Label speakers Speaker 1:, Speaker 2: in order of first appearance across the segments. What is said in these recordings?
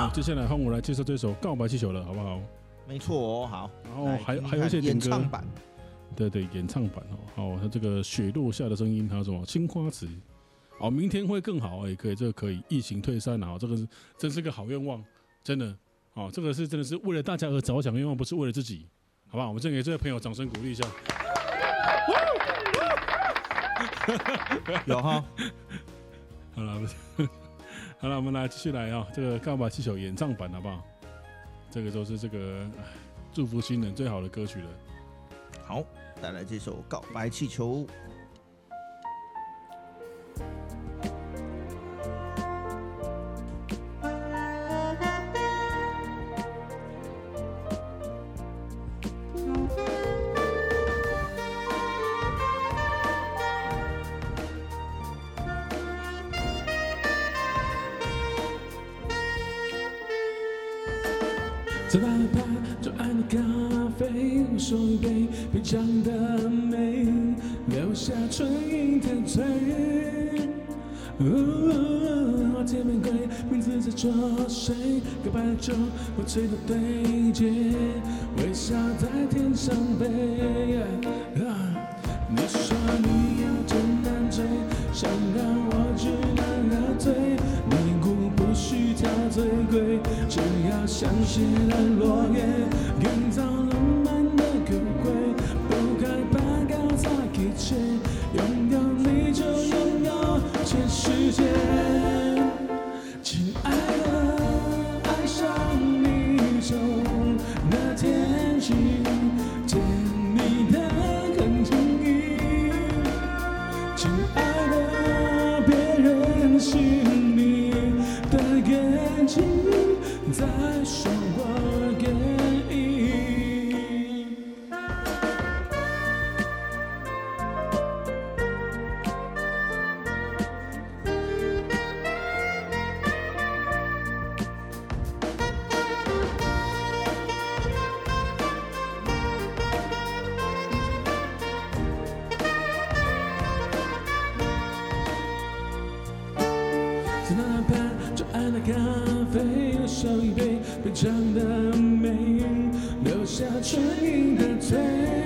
Speaker 1: 接下来换我来介绍这首《告白气球》了，好不好？
Speaker 2: 没错哦，好。
Speaker 1: 然后还有一些点歌
Speaker 2: 演唱版，
Speaker 1: 对，演唱版哦，它这个雪落下的声音，还有什么青花瓷，哦，明天会更好，可以，这个可以，疫情退散啊，这个真是个好愿望，真的，哦，这个是真的是为了大家而着想的愿望，不是为了自己，好不好？我们先给这位朋友掌声鼓励一下。
Speaker 2: 有哈，
Speaker 1: 好了，好了，我们来继续来啊，这个告白气球演唱版好不好？这个都是这个祝福新人最好的歌曲了。
Speaker 2: 好，带来这首《告白气球》。
Speaker 1: 在哪怕就爱的咖啡，手一杯品尝的美，留下唇印的嘴。甜玫瑰，名字在作祟，告白就会吹到对街，微笑在天上飞。你说你要真难追，想让我知难而退，你姑不需挑最贵，只要香榭的落叶，营造浪漫的可贵，不害怕搞砸一切，拥有你就拥有全世界。亲爱的，爱上你从那天起，甜蜜的很轻易。亲爱的，别任性你的眼睛在说我愿意。在那盘就爱那咖啡，手一杯品尝的美，留下唇印的嘴。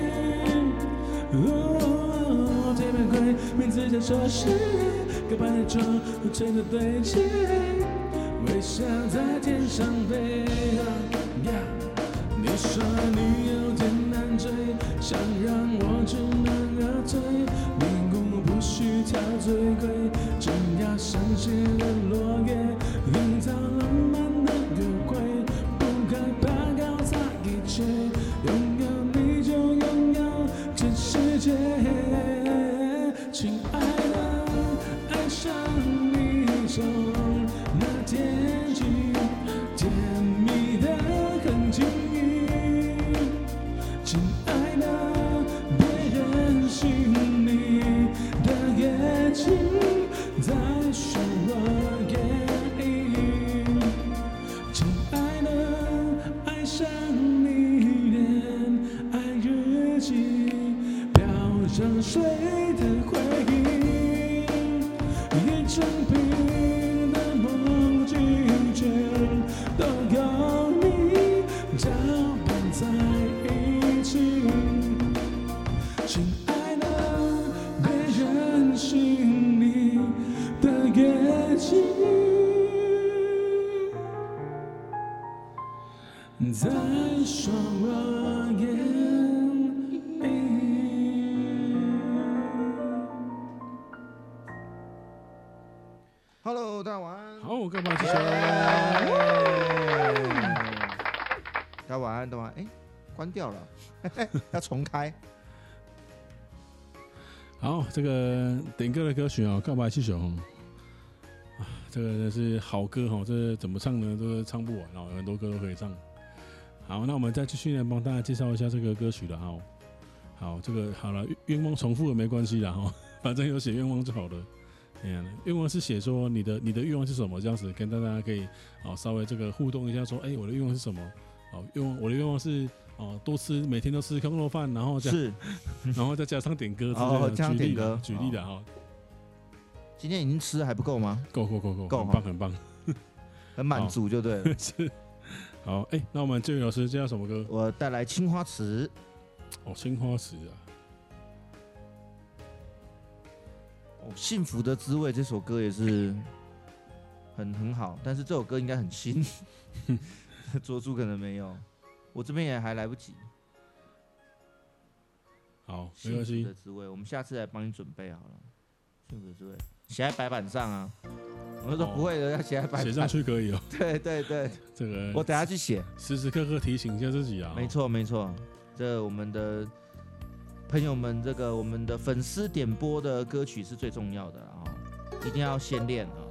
Speaker 1: 甜玫瑰，名字叫做谁？告白的酒会吹得对街，微笑在天上飞。你说你有点难追，想让我知难而退，你姑不需挑最贵，只要香榭的落叶，营造浪漫的可贵，不害怕搞砸一切，拥有你就拥有全世界。亲爱的，爱上你从那天起，甜蜜的很轻易。亲爱的，别任性你的眼睛在说我愿意。亲爱的，爱上你连爱日记，飘上水的回忆，一整瓶的梦境全都有你搅拌在一起。亲爱的，别任性你的眼睛在说我愿意。
Speaker 2: Hello， 大家晚安。
Speaker 1: 好，我干嘛继续？
Speaker 2: 大家晚安，大家晚安。关掉了，要重开。
Speaker 1: 好，这个点歌的歌曲哦，《告白气球》啊，这个真是好歌哦，这怎么唱呢？这个唱不完哦，有很多歌都可以唱。好，那我们再继续来帮大家介绍一下这个歌曲了哈。好，这个好了，愿望重复了没关系啦哈，反正有写愿望就好了。愿望是写说你的愿望是什么，这样子跟大家可以稍微这个互动一下，说我的愿望是什么？我的愿望是多吃，每天都吃空肉饭，然后然后再加上点歌之类的，
Speaker 2: 加上点歌，
Speaker 1: 举例的哈。
Speaker 2: 今天已经吃还不够吗？
Speaker 1: 够，很棒很棒。
Speaker 2: 很满足就对了。
Speaker 1: 是。好，那我们建宇老师介绍什么歌？
Speaker 2: 我带来《青花瓷》。
Speaker 1: 青花瓷啊。
Speaker 2: 幸福的滋味这首歌也是很好，但是这首歌应该很新，卓珠可能没有，我这边也还来不及。
Speaker 1: 好，没关系。
Speaker 2: 幸福的滋味，我们下次来帮你准备好了。幸福的滋味，写在白板上啊。我就说不会的，要写在白板。
Speaker 1: 写上去可以哦。
Speaker 2: 对对对，
Speaker 1: 这个
Speaker 2: 我等下去写，
Speaker 1: 时时刻刻提醒一下自己啊。
Speaker 2: 没错没错，这我们的朋友们，这个我们的粉丝点播的歌曲是最重要的啊，一定要先练啊。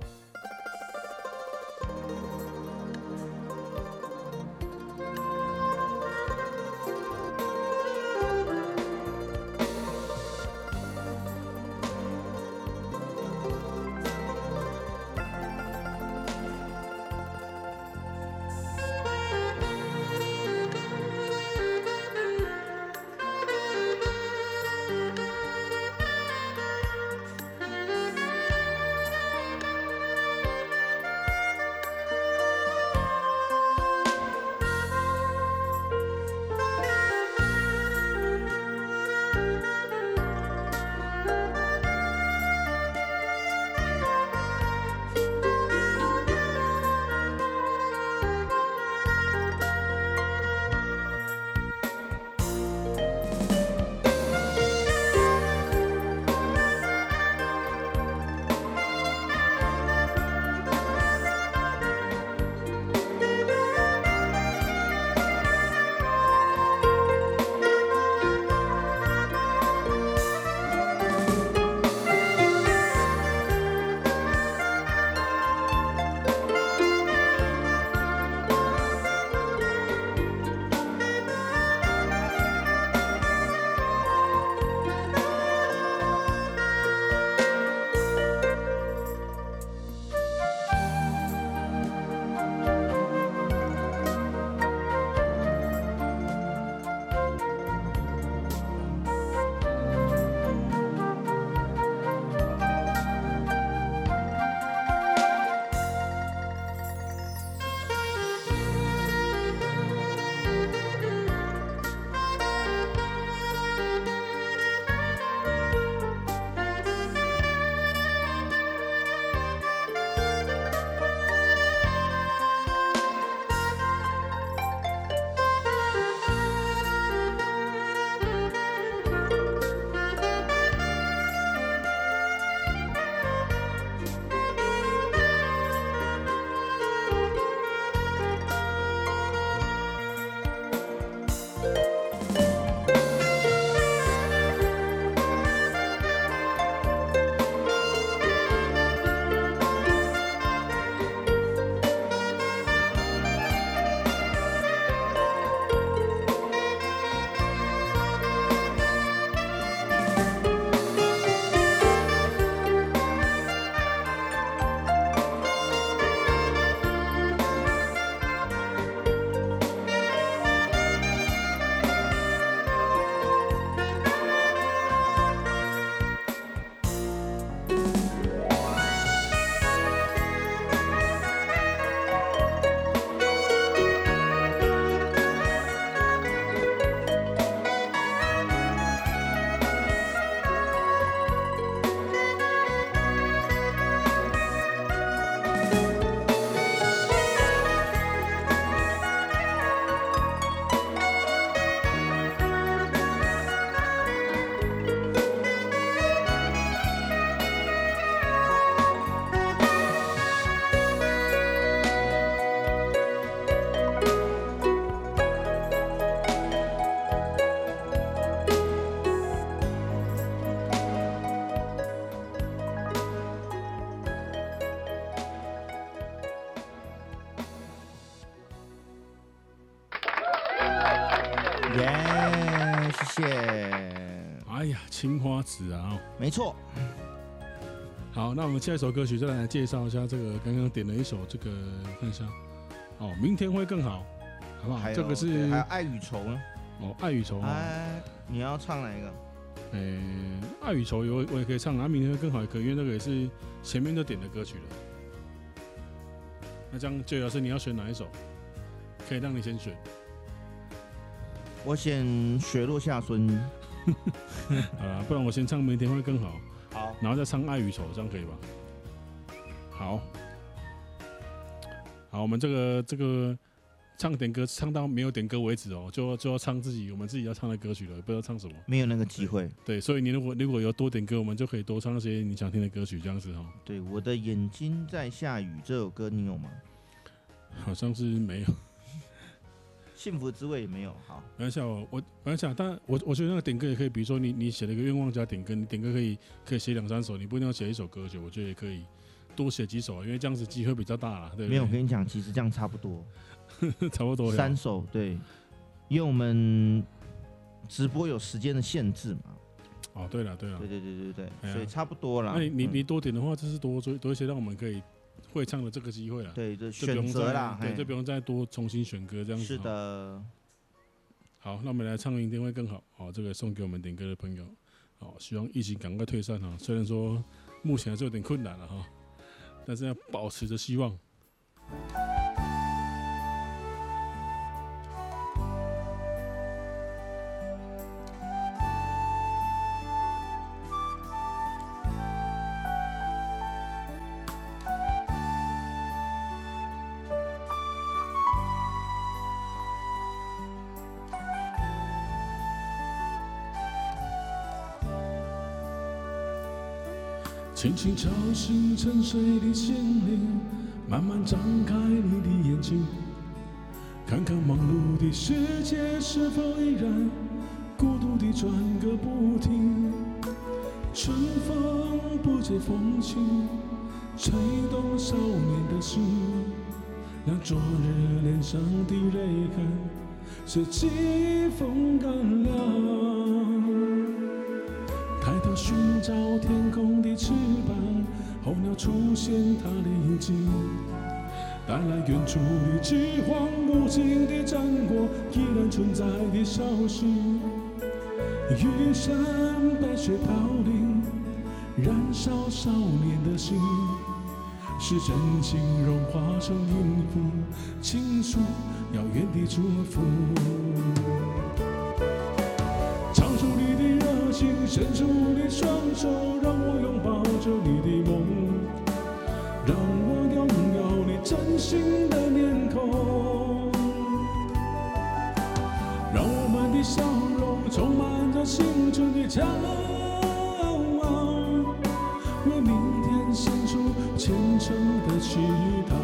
Speaker 2: 耶，谢谢。
Speaker 1: 哎呀，青花瓷啊，
Speaker 2: 没错。
Speaker 1: 好，那我们下一首歌曲再来介绍一下这个刚刚点了一首这个，看一下，明天会更好，好不好？这个是
Speaker 2: 还有爱与愁呢。
Speaker 1: 爱与愁。
Speaker 2: 你要唱哪一个？
Speaker 1: 爱与愁我也可以唱，明天会更好也可以，因为那个也是前面就点的歌曲了。 那这样，最老师你要选哪一首？可以让你先选。
Speaker 2: 我选雪落下春。
Speaker 1: 好啦，不然我先唱明天会更好。
Speaker 2: 好，
Speaker 1: 然后再唱爱与愁，这样可以吧？好，我们这个唱点歌唱到没有点歌为止哦，就要唱我们自己要唱的歌曲了，不知道唱什么。
Speaker 2: 没有那个机会。
Speaker 1: 对，所以你如果有多点歌，我们就可以多唱那些你想听的歌曲，这样子哦。
Speaker 2: 对，我的眼睛在下雨这首歌你有吗？
Speaker 1: 好像是没有。
Speaker 2: 幸福的滋味也没有。好，
Speaker 1: 没关系，我但我觉得那个点歌也可以，比如说你写了一个愿望加点歌，你点歌可以写2、3首，你不一定要写一首歌曲，我觉得也可以多写几首，因为这样子机会比较大啦，对不对？
Speaker 2: 没有，我跟你讲，其实这样差不多，
Speaker 1: 差不多
Speaker 2: 3首，对，因为我们直播有时间的限制嘛。
Speaker 1: 哦，对了，对，
Speaker 2: 所以差不多啦。
Speaker 1: 那你多点的话，就是多一些让我们可以会唱的这个机会啦。
Speaker 2: 对，就选择啦，
Speaker 1: 对，就不用再多重新选歌这样子。
Speaker 2: 是的。
Speaker 1: 好，那我们来唱明天会更好。好，这个送给我们点歌的朋友。好，希望疫情赶快退散哈。虽然说目前还是有点困难了哈，但是要保持着希望。
Speaker 3: 轻轻敲醒沉睡的心灵，慢慢张开你的眼睛，看看忙碌的世界是否依然孤独地转个不停。春风不解风情，吹动少年的心，让昨日脸上的泪痕随记忆风干了。抬头寻找天空的翅膀，候鸟出现它的影迹，带来远处的饥荒，无尽的战果依然存在的消息。玉山白雪飘零，燃烧少年的心，是真情融化成音符，倾诉遥远的祝福。唱出你的热情，伸出你双手，让我拥抱着你的梦，让我拥有你真心的面孔，让我们的笑容充满着青春的骄傲，为明天献出虔诚的祈祷。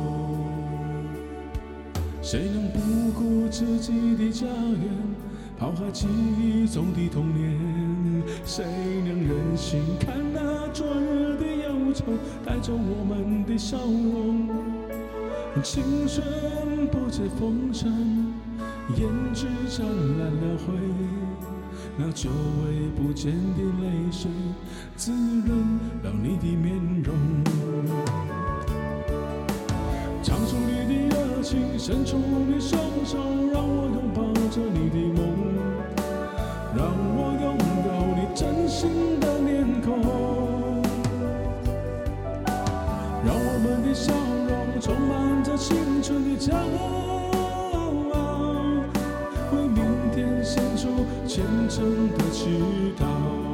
Speaker 3: 谁能不顾自己的家园，抛开记忆中的童年？谁能忍心看那昨日的忧愁带走我们的笑容？青春不解风尘，胭脂沾染了灰，那久违不见的泪水滋润了你的面容。唱出你的热情，伸出你双手，让我拥抱着你的梦，让我拥有你真心的面孔，让我们的笑容充满着青春的骄傲，为明天献出虔诚的祈祷。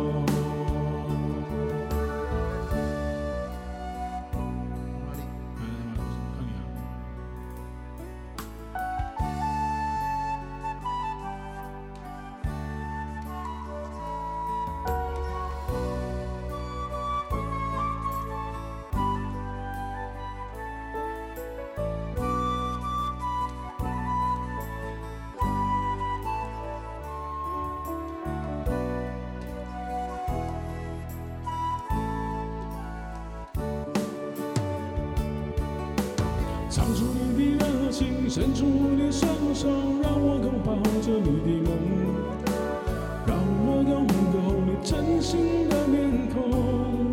Speaker 3: 唱出你的热情，伸出你双手，让我拥抱着你的梦，让我拥有你真心的面孔，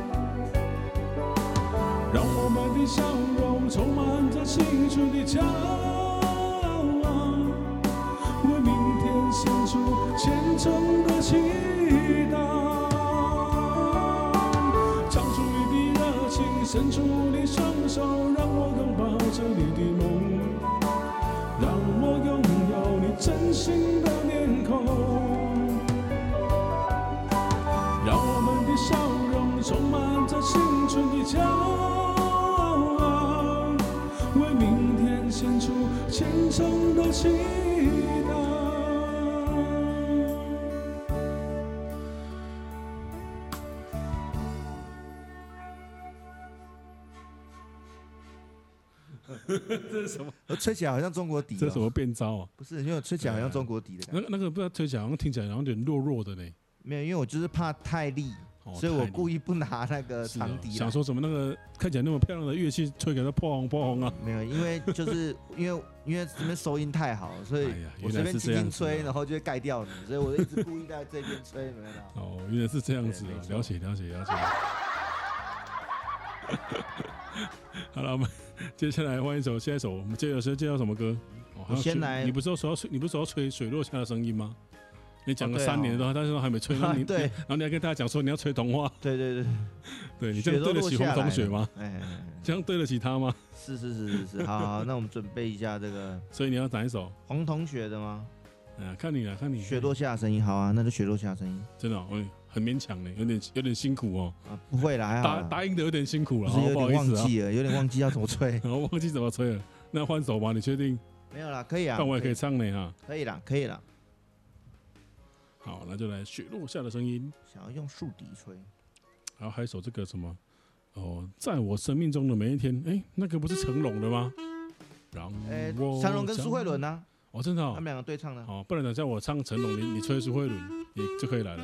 Speaker 3: 让我们的笑容充满着青春的骄傲，为明天献出虔诚的祈祷。唱出你的热情，伸出你双手，让我拥抱真心的面孔，让我们的笑容充满着青春的骄傲，为明天献出虔诚的祈祷。这是什么？
Speaker 2: 我吹起来好像中国笛、哦。
Speaker 3: 这是什么变招啊？
Speaker 2: 不是，因为我吹起来好像中国笛的感觉。
Speaker 3: 那个不知道吹起来好像听起来好像有点弱弱的呢。
Speaker 2: 没有，因为我就是怕太利，所以我故意不拿那个长笛、
Speaker 3: 想说什么那个看起来那么漂亮的乐器吹给它破红破红啊？
Speaker 2: 没有，因为就是因为这边收音太好，所以我随便轻轻吹，然后就会盖掉你，所以我一直故意在这边吹，有没有？
Speaker 3: 哦，原来是这样子啊！了解。好了，我们接下来换一首，下一首我们介绍什么歌？
Speaker 2: 我先来，
Speaker 3: 你不是说要吹水落下的声音吗？你讲了3年了，但是都还没吹。
Speaker 2: 对，
Speaker 3: 然后你还跟大家讲说你要吹童话。
Speaker 2: 对，
Speaker 3: 你这样对得起洪同学吗？这样对得起他吗？
Speaker 2: 是，好，那我们准备一下这个。
Speaker 3: 所以你要哪一首？
Speaker 2: 黄同学的吗？
Speaker 3: 看你。
Speaker 2: 雪落下的声音，好啊，那就雪落下的声音。
Speaker 3: 真的、哦，很勉强呢，有点辛苦哦。
Speaker 2: 不会啦，还好
Speaker 3: 答应的有点辛苦了，
Speaker 2: 不好意思啊，有点忘记要怎么吹。
Speaker 3: 我忘记怎么吹了，那换手吧，你确定？
Speaker 2: 没有啦，可以啊。
Speaker 3: 但我也可以唱呢哈。
Speaker 2: 可以啦。
Speaker 3: 好，那就来雪落下的声音。
Speaker 2: 想要用竖笛吹。
Speaker 3: 然后还有一首这个什么在我生命中的每一天，那个不是成龙的吗？
Speaker 2: 成龙跟苏慧伦呢？
Speaker 3: 真的、哦，
Speaker 2: 他们两个对唱的。
Speaker 3: 不然等下我唱成龙，你吹苏慧伦，你就可以来了。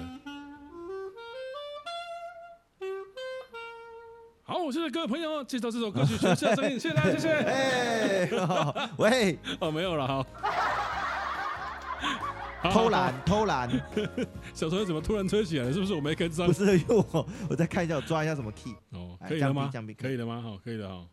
Speaker 3: 好，我现在各位朋友介绍这首歌曲《雪落下的声音》，谢谢大家，谢谢。
Speaker 2: 喂，
Speaker 3: 没有了，好。
Speaker 2: 偷懒，
Speaker 3: 小朋友怎么突然吹起来了？是不是我没跟上？
Speaker 2: 不是，因为我再看一下，我抓一下什么 key。
Speaker 3: 可以了吗？
Speaker 2: 降 B，
Speaker 3: 可以了吗？好，可以了哈。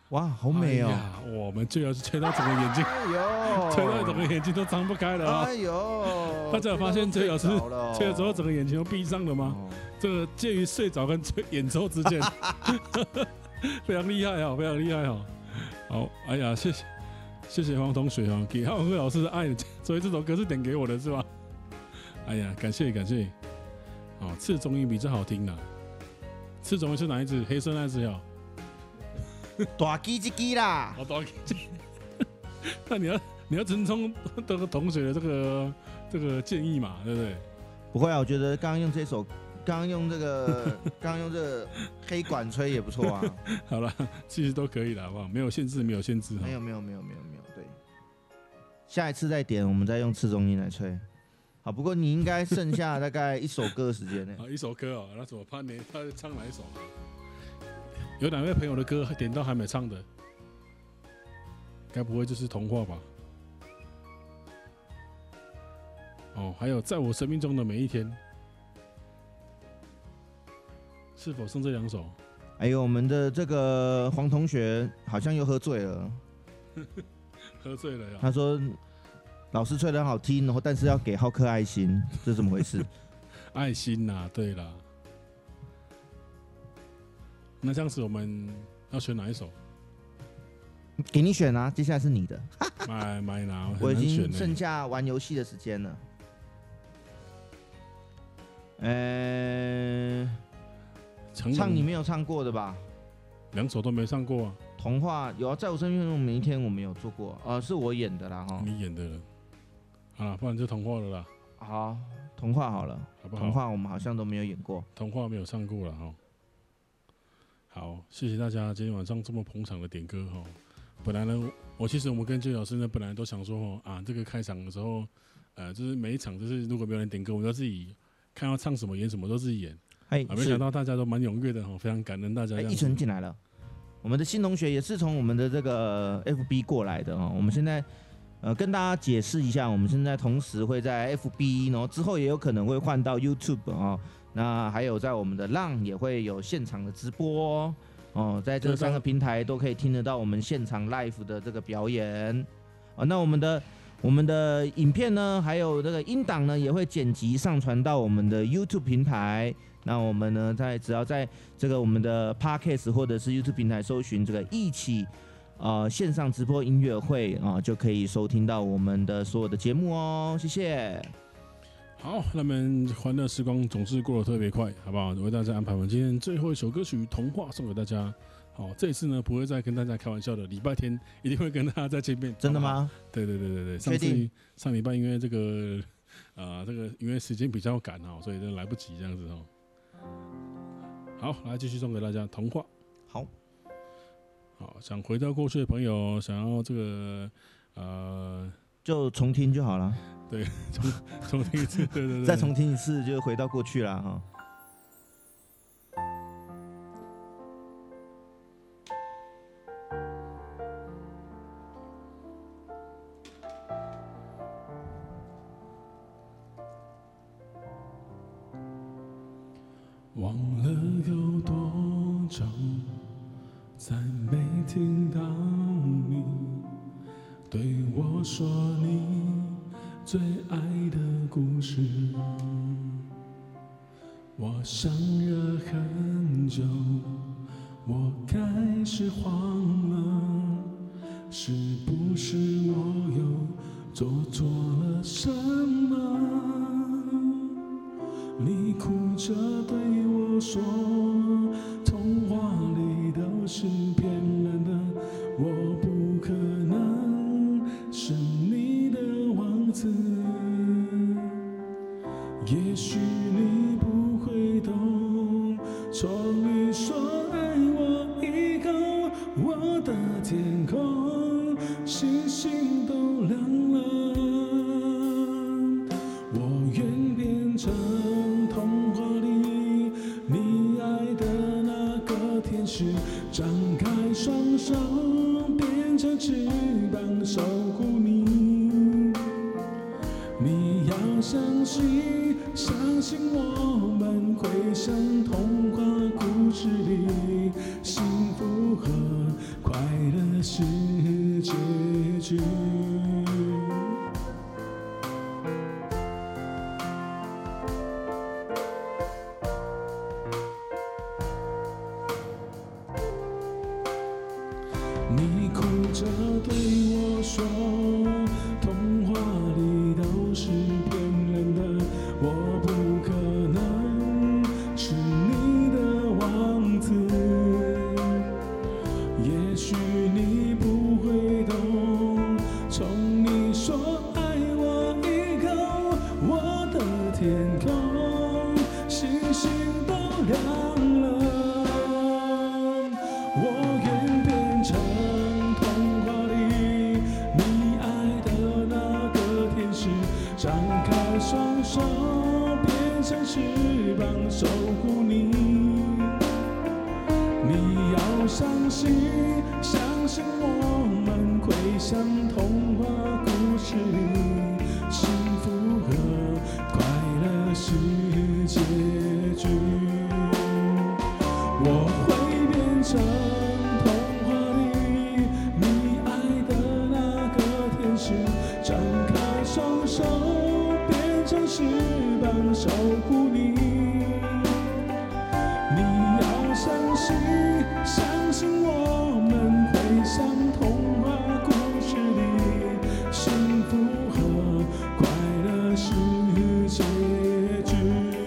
Speaker 2: 哇，好美哦！
Speaker 3: 我们最后是吹到整个眼睛，
Speaker 2: 哎呦，
Speaker 3: 吹到整个眼睛都张不开了啊！
Speaker 2: 哎呦，
Speaker 3: 大家有发现吹老师吹了之后整个眼睛都闭上了吗？
Speaker 2: 哦
Speaker 3: 这个介于睡着跟演奏之间，非常厉害啊，非常厉害啊！好，哎呀，谢谢黄同学啊，给浩克老师的爱，所以这首歌是点给我的是吧？哎呀，感谢。哦，赤中音比较好听啦。赤中音是哪一只？黑色那只哦。
Speaker 2: 大鸡一鸡啦！
Speaker 3: 好大鸡。那你要尊重这个同学的这个建议嘛，对不对？
Speaker 2: 不会啊，我觉得刚刚用这个黑管吹也不错啊。
Speaker 3: 好了，其实都可以了，好不好？没有限制。
Speaker 2: 没有，对。下一次再点，我们再用次中音来吹。好，不过你应该剩下大概一首歌的时间呢。
Speaker 3: 啊，一首歌哦，那怎么办呢？他唱哪一首？有哪位朋友的歌点到还没唱的？该不会就是童话吧？哦，还有在我生命中的每一天，是否剩这2首？
Speaker 2: 还有我们的这个黄同学好像又喝醉了。
Speaker 3: 喝醉了呀？
Speaker 2: 他说老师吹得很好听，然后但是要给浩克爱心，这是怎么回事？
Speaker 3: 爱心呐，对啦。那这样子我们要选哪一首？
Speaker 2: 给你选啊，接下来是你的。
Speaker 3: 买哪？
Speaker 2: 我已经剩下玩游戏的时间了。唱你没有唱过的吧
Speaker 3: ？2首都没唱过啊。
Speaker 2: 童话有啊，在我生命中每一天我没有做过，是我演的啦哈。
Speaker 3: 你演的了，啊，不然就童话了啦。
Speaker 2: 好，童话好了，
Speaker 3: 好不好？
Speaker 2: 童话我们好像都没有演过，
Speaker 3: 童话没有唱过了哈。好，谢谢大家今天晚上这么捧场的点歌哈。本来呢，我们跟俊老师呢，本来都想说这个开场的时候，就是每一场就是如果没有人点歌，我们就自己看要唱什么演什么都自己演。没想到大家都蛮踊跃的哈，非常感恩大家。
Speaker 2: 一晨进来了，我们的新同学也是从我们的这个 FB 过来的哈。我们现在跟大家解释一下，我们现在同时会在 FB， 然后之后也有可能会换到 YouTube 啊。那还有在我们的浪也会有现场的直播哦，在这3个平台都可以听得到我们现场 live 的这个表演那我们的影片呢，还有这个音档呢，也会剪辑上传到我们的 YouTube 平台。那我们呢，只要在这个我们的 Podcast 或者是 YouTube 平台搜寻这个一起线上直播音乐会就可以收听到我们的所有的节目哦。谢谢。
Speaker 3: 好，那么欢乐时光总是过得特别快，好不好？我为大家安排完今天最后一首歌曲《童话》送给大家。好，这一次呢不会再跟大家开玩笑的，礼拜天一定会跟大家再见面。
Speaker 2: 真的吗？
Speaker 3: 对。上礼拜因为这个因为时间比较赶所以就来不及这样子好，来继续送给大家《童话》。好，想回到过去的朋友，想要这个
Speaker 2: 就重听就好了。
Speaker 3: 对，重听一次，对，
Speaker 2: 再重听一次就回到过去了哈。
Speaker 3: 忘了有多久，再没听到你对我说你最爱的故事。我想了很久，我开始慌了，是不是我又做错了什么？你哭着对我说，童话里都是骗人的，我不可能是你的王子。也许你不会懂，从你说爱我以后，我的天空星星都亮了。我愿变成童话里你爱的那个天使，张开双手变成翅膀守护你。你要相信，相信我们会像童话故事里幸福和快了是结局。你哭着对我说，童话里都是骗人的，我不可能是你的王子。也许你不会懂，从你说爱我以后，我的天空星星都亮了。我愿变成童话里你爱的那个天使，张开双手变成翅膀守护你。你要相信，相信我们会像童话故事里，幸福和快乐是结局。我会变成童话里你爱的那个天使，张开双手变成翅膀守护你。你要相信，相信我们会像童话故事里，幸福和快乐是结局。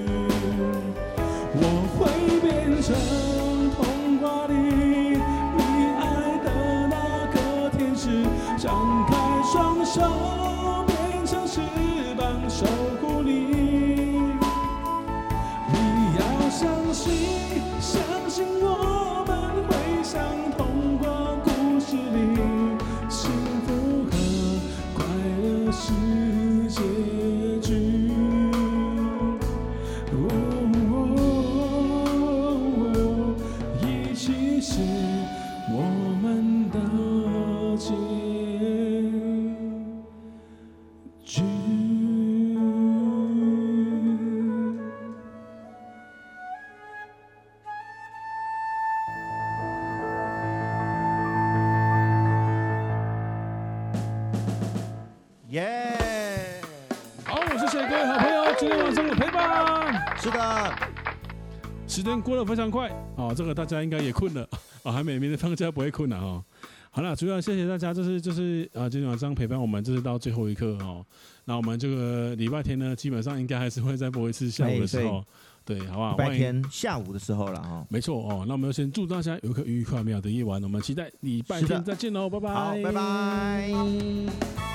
Speaker 3: 我会变成童话里你爱的那个天使，张开双手变成翅膀守护你。你要相信，相信我们会像童话故事里，幸福和快乐是结局。一起写我们的结局。
Speaker 2: 耶！
Speaker 3: 好，我是谢谢各位好朋友今天晚上的陪伴。
Speaker 2: 是的，
Speaker 3: 时间过得非常快哦，这个大家应该也困了啊，还没明天放假不会困了哦。好了，主要谢谢大家，就是今天晚上陪伴我们，这是到最后一刻哦。那我们这个礼拜天呢，基本上应该还是会再播一次下午的时候，对，好不好？
Speaker 2: 礼拜天下午的时候了哈。
Speaker 3: 没错哦，那我们就先祝大家有一个愉快美好的夜晚，我们期待礼拜天再见喽，拜拜。
Speaker 2: 好，拜拜。